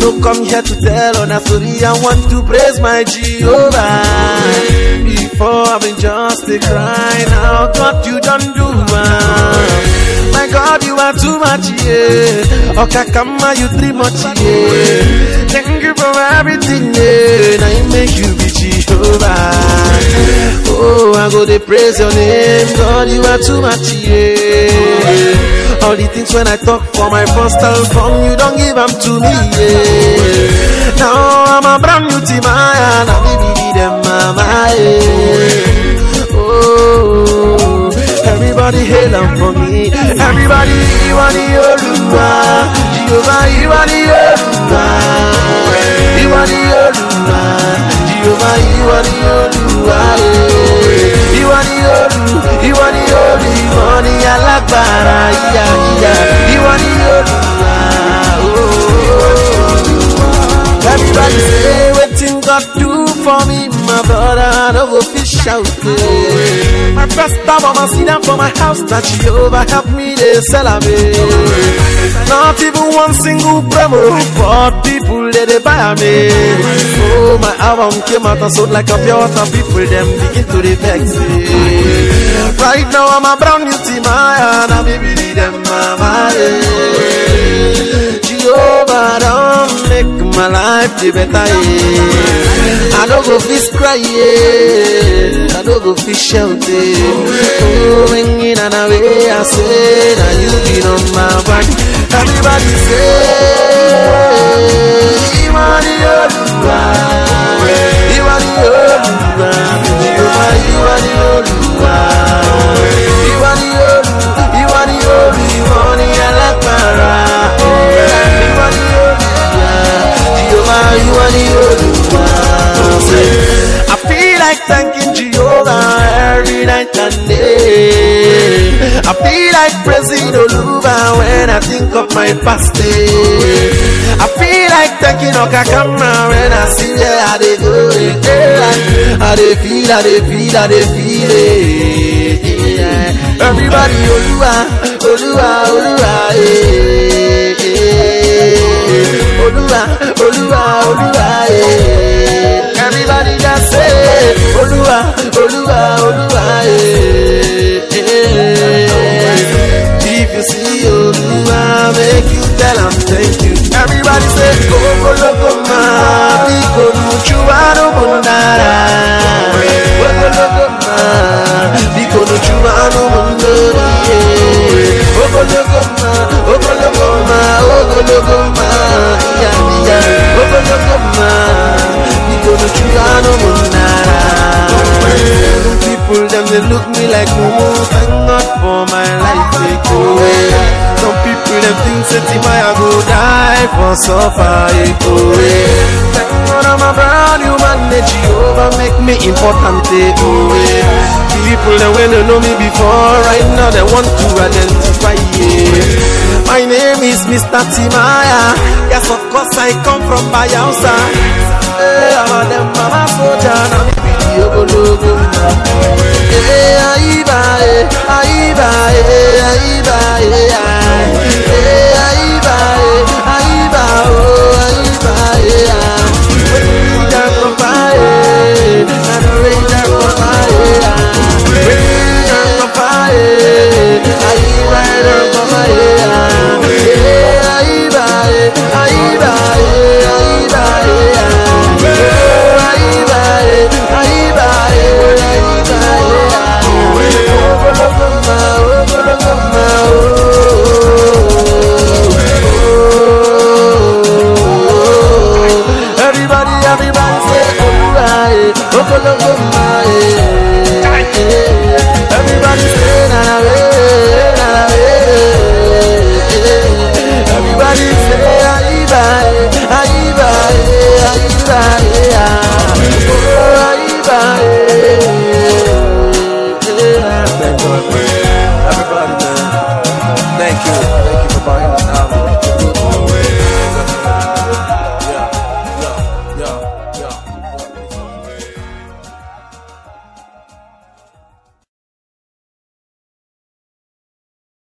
no come here to tell on a story. I want to praise my Jehovah. Before I've been just a cry. Now God, you don't do my God, you are too much, yeah. Okakama, you too much, yeah. Thank you for everything, yeah. Now you make you be Jehovah. Oh, I go to praise your name. God, you are too much, yeah. All the things when I talk for my first album, you don't give them to me, yeah. Now I'm a brand new team, and I be them, mama, yeah. Oh, everybody hail them for me. Everybody, you are the Oluwa. Jehovah, you are the Oluwa. You are the Oluwa. Jehovah, you are the Oluwa. You are the Olu. You are the Olu. Money alagbara, you are the Oluwa. Everybody say wetin God do for me, my brother. I don't go fish out. My first time I see them for my house, that Jehovah help me they celebrate. Not even one single promo, but people they buy me. Oh, my album came out and sold like a pure water. People them begin to the vex. Right now I'm a brand new team, and I'm baby them mama. Jehovah don't make my life the better. I don't go fish cry, I don't go fish shout. Oh, ringing and away, I say, now you be on my back. Everybody say, you are the Oluwa. You are the Oluwa. You are the Oluwa. You are the Oluwa. You are the Oluwa. Money alagbara. You are the Oluwa. You are the Oluwa. I feel like thanking Jehovah every night and day. I feel like praising Oluwa when I think of my past day. I feel like thanking Okakama when I see where I dey go. I dey feel it. Yeah. Everybody Oluwa, Oluwa, Oluwa, Oluwa, Oluwa, Oluwa, everybody just say Oluwa, Oluwa, Oluwa, If you see Oluwa, make you tell him thank you. Everybody say Ogologoma, Bikonu Chuano Mundara. Ogologoma, Bikonu Chuano Mundara. Ogologoma, Ogologoma, Ogologoma, Ogologoma, Bikonu Chuano Mundara. People them they look me like Mumu. Thank God for my life they go away. Some people them think that I go die for suffer go away. Thank God I'm a brand new man. Jehovah make me important they go away. People that when they know me before, right now they want to identify. Yeah. My name is Mr. Timaya. Yes, of course I come from Bayelsa. Hey, I'm a them mama soldier. Now me be the Ogologoma. Hey, aiba, aiba, aiba, aiba.